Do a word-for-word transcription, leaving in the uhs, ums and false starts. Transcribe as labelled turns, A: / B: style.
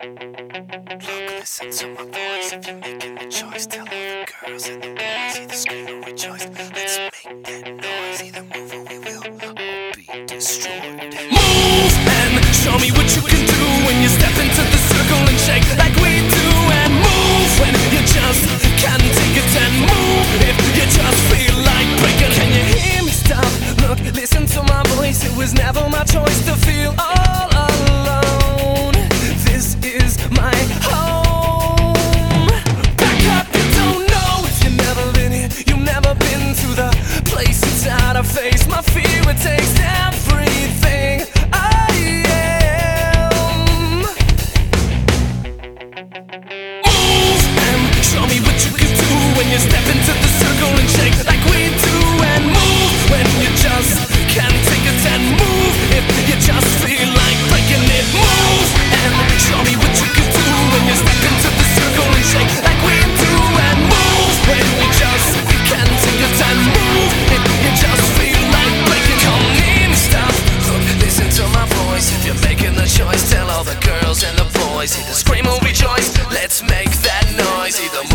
A: Look, listen to my voice. If you're making the choice, tell all the girls and the boys, either scream or rejoice. Let's make that noise. Either move or we will all be destroyed.
B: Move and show me what you can do when you step into the circle and shake like we do. And move when you just can't take it. And move if you just feel like breaking. Can you hear me? Stop, look, listen to my voice. It was never my choice to feel all alone. This is my home. Back up, you don't know if you've never been here. You've never been to the place inside I face. My fear, it takes everything I am. Move and show me what you can do when you step into the circle and shake like we do. And move when you just can't take it. And move if you just feel like breaking it. Move and show me what you can do when you step into the circle and shake like we do. And move when you just can't take it. And move if you just feel like breaking. Come near me, stop, look, listen to my voice. If you're making the choice, tell all the girls and the boys, either scream or rejoice. Let's make that noise. Either